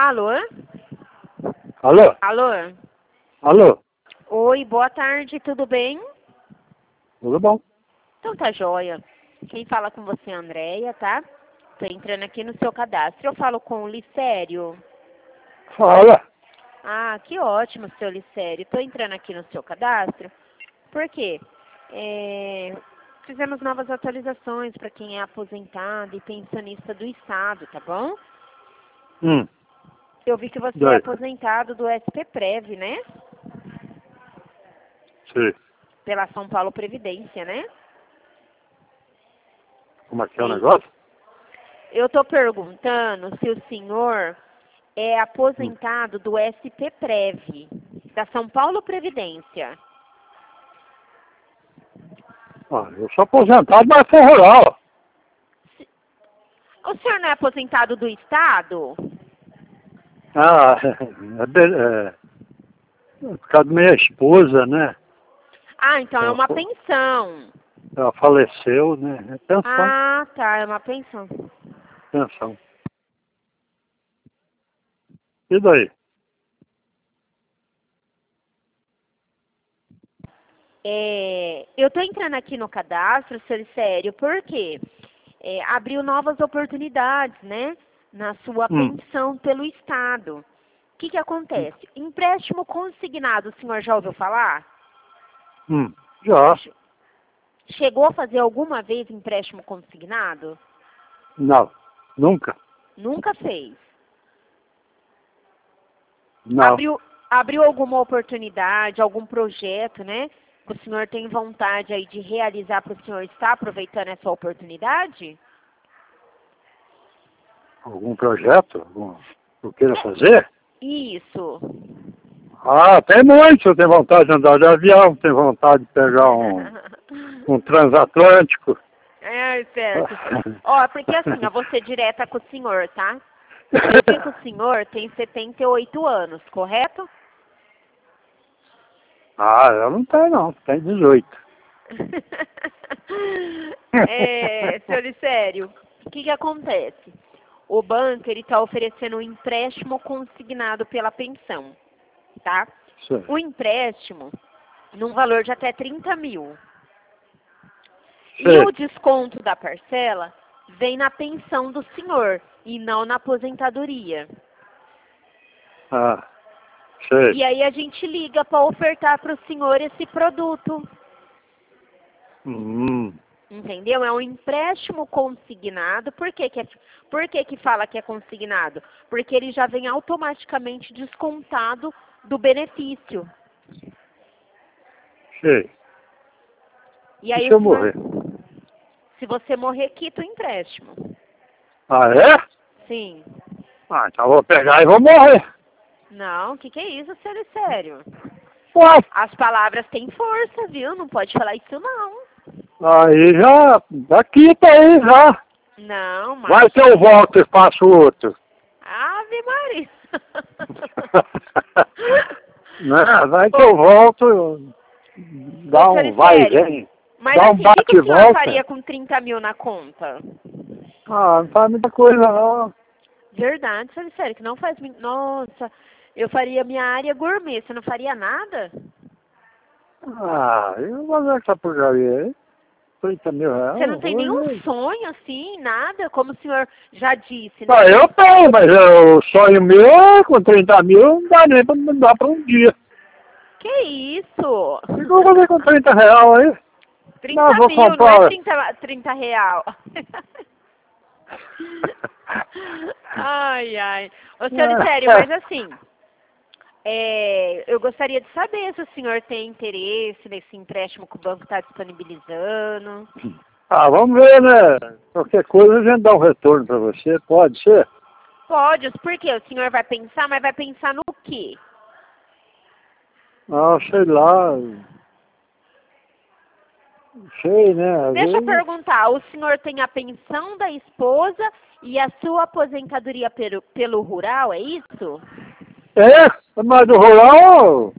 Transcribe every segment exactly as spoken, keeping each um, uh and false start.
Alô? Alô? Alô? Alô? Oi, boa tarde, tudo bem? Tudo bom? Então tá joia. Quem fala com você é a Andréia, tá? Tô entrando aqui no seu cadastro. Eu falo com o Licério. Fala. Ah, que ótimo, seu Licério. Tô entrando aqui no seu cadastro. Por quê? É, fizemos novas atualizações para quem é aposentado e pensionista do Estado, tá bom? Hum. Eu vi que você Daí. é aposentado do S P Prev, né? Sim. Pela São Paulo Previdência, né? Como é que é o Sim. negócio? Eu tô perguntando se o senhor é aposentado do S P Prev, da São Paulo Previdência. Ah, eu sou aposentado, mas sou rural. O senhor não é aposentado do Estado? Ah, é, be- é, é por causa da minha esposa, né? Ah, então é Ela, uma fa- pensão. ela faleceu, né? É pensão, Ah, tá, é uma pensão. pensão. E daí? É, eu tô entrando aqui no cadastro, seu sério, porque é, abriu novas oportunidades, né? Na sua Hum. pensão pelo Estado. O que que acontece? Empréstimo consignado, o senhor já ouviu falar? Hum. Já. Chegou a fazer alguma vez empréstimo consignado? Não. Nunca. Nunca fez. Não. Abriu, abriu alguma oportunidade, algum projeto, né? Que o senhor tem vontade aí de realizar para o senhor estar aproveitando essa oportunidade? Algum projeto? Algum que eu queira fazer? Isso. Ah, tem muito. Eu tenho vontade de andar de avião, tenho vontade de pegar um, um transatlântico. É, certo. Ó, porque assim, eu vou ser direta com o senhor, tá? Eu vi que o senhor tem setenta e oito anos, correto? Ah, eu não tenho não, tenho dezoito. É, senhor Sério, o que que acontece? O banco, ele está oferecendo um empréstimo consignado pela pensão, tá? Sim. O empréstimo, num valor de até trinta mil. E Sim. o desconto da parcela vem na pensão do senhor e não na aposentadoria. Ah, sim. E aí a gente liga para ofertar para o senhor esse produto. Hum, Entendeu? É um empréstimo consignado. Por que que, é, por que que fala que é consignado? Porque ele já vem automaticamente descontado do benefício. sim. E E aí se eu o senhor, morrer? se você morrer, quita o empréstimo. Ah, é? Sim. Ah, então eu vou pegar e vou morrer. Não, o que que é isso, sério, sério? Ué, As palavras têm força, viu? Não pode falar isso não. aí já, daqui tá aí já. Não, mas... Vai que eu volto e faço outro. Ave Maria. Né? Vai que eu volto, dá Ô, um senhor, vai e sério. vem. Mas Dá um assim, o que, bate que e o senhor volta. faria com trinta mil na conta? Ah, não faz muita coisa não. Verdade, senhor, sério, que não faz... min- Nossa, eu faria minha área gourmet, você não faria nada? Ah, eu vou ver essa porcaria aí. trinta mil reais. Você não tem nenhum Hoje... sonho assim, nada? Como o senhor já disse, né? Ah, eu tenho, mas eu- o sonho meu é com trinta mil não dá nem pra, não dá pra um dia. Que isso? O que eu vou fazer com trinta reais aí? Não, trinta vou mil, não é comprar. trinta, trinta real. Ai, ai. Ô, senhor, sério, mas assim, é, eu gostaria de saber se o senhor tem interesse nesse empréstimo que o banco está disponibilizando. Ah, vamos ver, né? Qualquer coisa a gente dá um retorno pra você, pode ser? Pode, por quê? O senhor vai pensar, mas vai pensar no quê? Ah, sei lá. Sei, né? Às Deixa eu vezes. perguntar, o senhor tem a pensão da esposa e a sua aposentadoria pelo, pelo rural, é isso? É, mas do rural.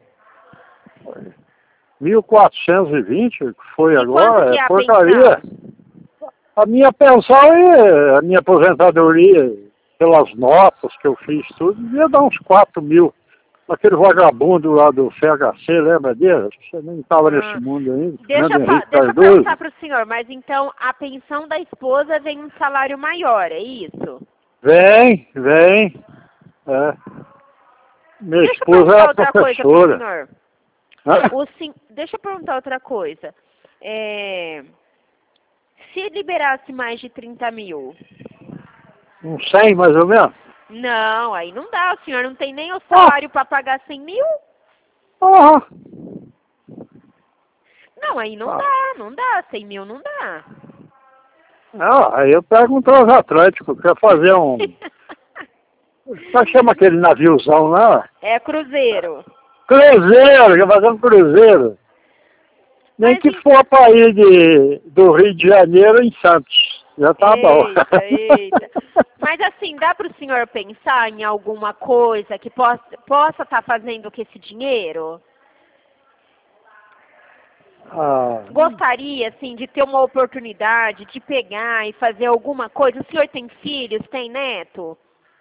mil quatrocentos e vinte, que foi E quanto agora, que é é a porcaria. pensão? A minha pensão e a minha aposentadoria. pelas notas que eu fiz tudo, devia dar uns quatro mil. Aquele vagabundo lá do C H C, lembra dele? Você nem estava ah, nesse mundo ainda. Deixa, eu, deixa eu perguntar para o senhor, mas então a pensão da esposa vem um salário maior, é isso? Vem, vem. É. Minha deixa esposa é a outra professora. Coisa pro senhor. O sim, deixa eu perguntar outra coisa. É, se liberasse mais de trinta mil? Uns cem, mais ou menos? Não, aí não dá. O senhor não tem nem o salário ah. para pagar cem mil? Ah. Não, aí não ah. dá, não dá. cem mil não dá. Não, aí eu pego um transatlântico, quer fazer um... Como chama aquele naviozão lá? É cruzeiro. Cruzeiro, quer fazer um cruzeiro. Nem Mas que e... for para ir de, do Rio de Janeiro em Santos. Já tá eita, bom. Eita. Mas assim, dá para o senhor pensar em alguma coisa que possa estar possa tá fazendo com esse dinheiro? Ah. Gostaria, assim, de ter uma oportunidade de pegar e fazer alguma coisa? O senhor tem filhos, tem neto?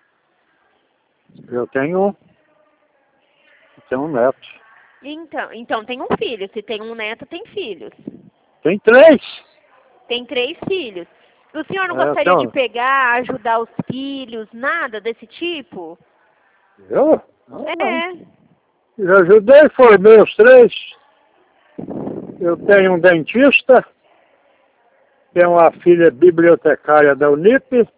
Eu tenho, eu tenho um neto. Então, então tem um filho. Se tem um neto, tem filhos. Tem três. Tem três filhos. O senhor não é, gostaria então... de pegar, ajudar os filhos, nada desse tipo? Eu? Não, é. Não. Eu ajudei, formei os três. Eu tenho um dentista. Tenho uma filha bibliotecária da Unip.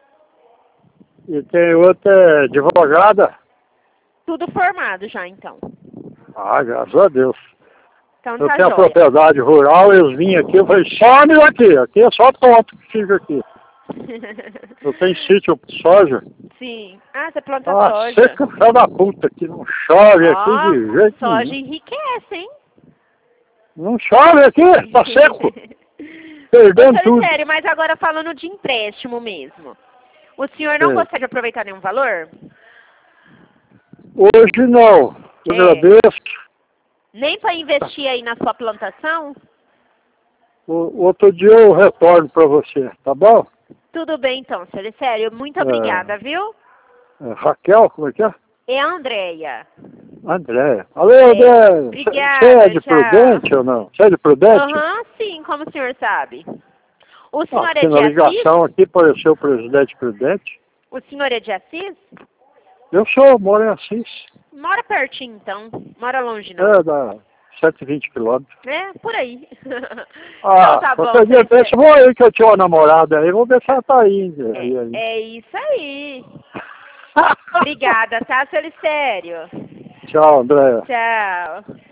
E tem outra advogada. Tudo formado já, então? Ah, graças a Deus. Então, eu tá tenho joia. a propriedade rural, eu vim aqui, eu falei, some aqui, aqui é só tonto que fica aqui. Eu tenho sítio de soja. Sim. Ah, você planta ah, soja. Seca, filho da puta, que não chove oh, aqui de jeito soja nenhum. enriquece, hein? Não chove aqui, tá seco. Perdendo Mas, tudo. Sério, mas agora falando de empréstimo mesmo. O senhor não é. gostaria de aproveitar nenhum valor? Hoje não. Eu é. agradeço. Nem para investir aí na sua plantação? O, outro dia eu retorno para você, tá bom? Tudo bem então, senhor. Sério, muito obrigada, é. viu? É, Raquel, como é que é? É a Andréia. Andréia. Alô, é. Andréia. Obrigada, Você é de tchau. Prudente ou não? Você é de Prudente? Aham, uhum, sim, como o senhor sabe. O senhor ah, é de na ligação Assis? aqui apareceu o presidente Prudente. O senhor é de Assis? Eu sou, moro em Assis. Mora pertinho, então. Mora longe, não. É, dá cento e vinte quilômetros. É, por aí. Ah, então tá bom. Qualquer dia desse, vou aí que eu tinha uma namorada aí, vou ver se ela tá indo. É, aí, aí. é isso aí. Obrigada, tá, seu Licério? Tchau, Andréia. Tchau.